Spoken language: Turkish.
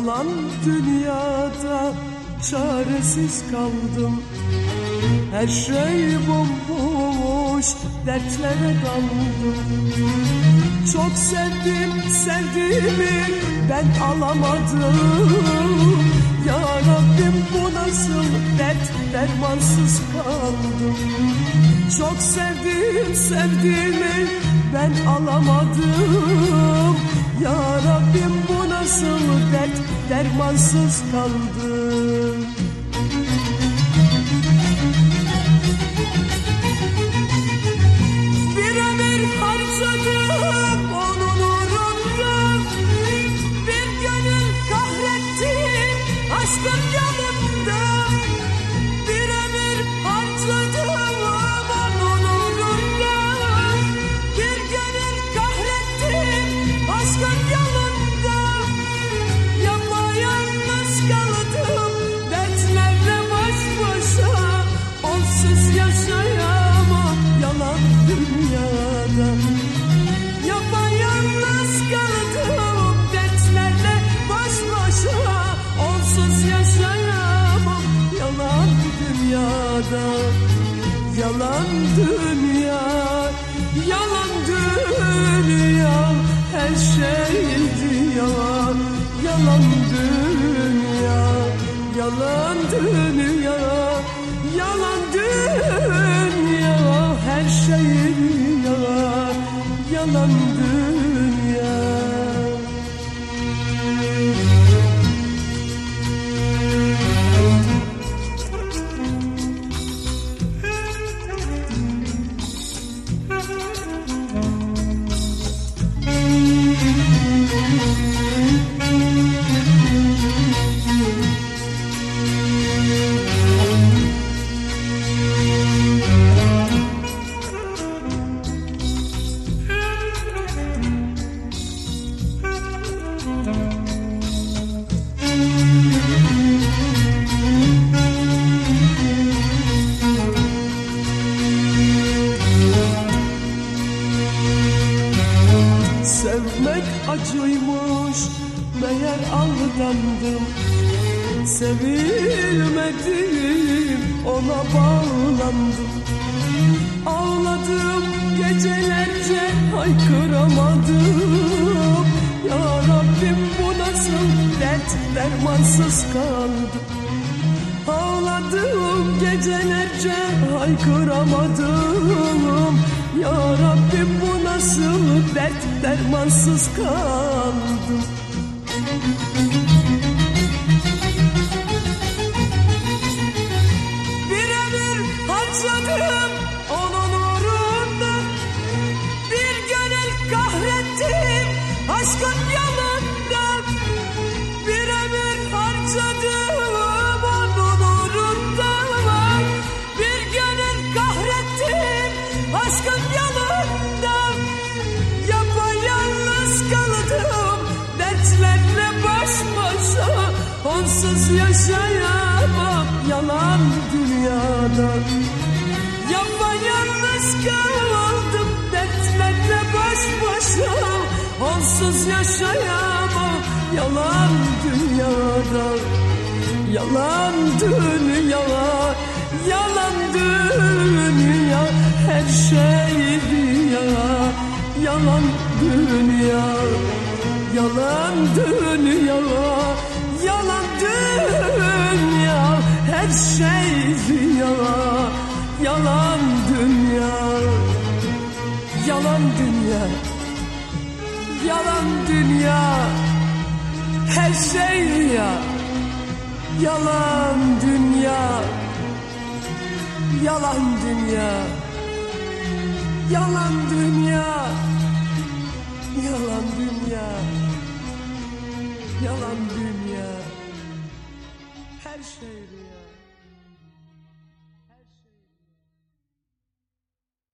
yalan dünyada çaresiz kaldım. Her şey bomboş, dertlere daldım. Çok sevdim, sevdiğimi ben alamadım. Ya Rabbim bu nasıl dert, dermansız kaldım. Çok sevdim, sevdiğimi ben alamadım. Ya Rabbim bu nasıl dert, dermansız kaldım. Bir ömür harcadım onun uğrunda, bir gönül kahrettim aşkın yanında. Bir ömür harcadım onun uğrunda, bir gönül kahrettim aşkın yanında. Yapayalnız kaldım dertlerle baş başa, onsuz yaşayamam yalan dünyada. Yapayalnız kaldım dertlerle baş başa, onsuz yaşayamam yalan dünyada. Yalan dünya, yalan dünya, her şey yalan. Yalan dünya, yalan dünya, yalan dünya, her şey yalan. Yalan dünya. Sevmek acıymış, meğer aldandım. Sevilmedim, ona bağlandım. Ağladım gecelerce, haykıramadım. Ya Rabbim bu nasıl dert, dermansız kaldım. Ağladım gecelerce, haykıramadım. Ya Rabbim bu nasıl dert, dermansız kaldım. Bir ömür harcadım onun uğrunda, bir gönül kahrettim aşkın yanında. Bir ömür harcadım onun uğrunda, bir gönül kahrettim aşkın yanında. Yapayalnız kaldım dertlerle baş başa, onsuz yaşayamam yalan dünyada. Yapayalnız kaldım dertlerle baş başa, onsuz yaşayamam yalan dünyada. Yalan dünya, yalan dünya, her şey yalan. Yalan dünya, yalan dünya, yalan dünya, her şey yalan. Yalan dünya, yalan dünya, yalan dünya, her şey ya. Yalan dünya, yalan dünya, yalan dünya, yalan dünya, yalan dünya, her şey ya.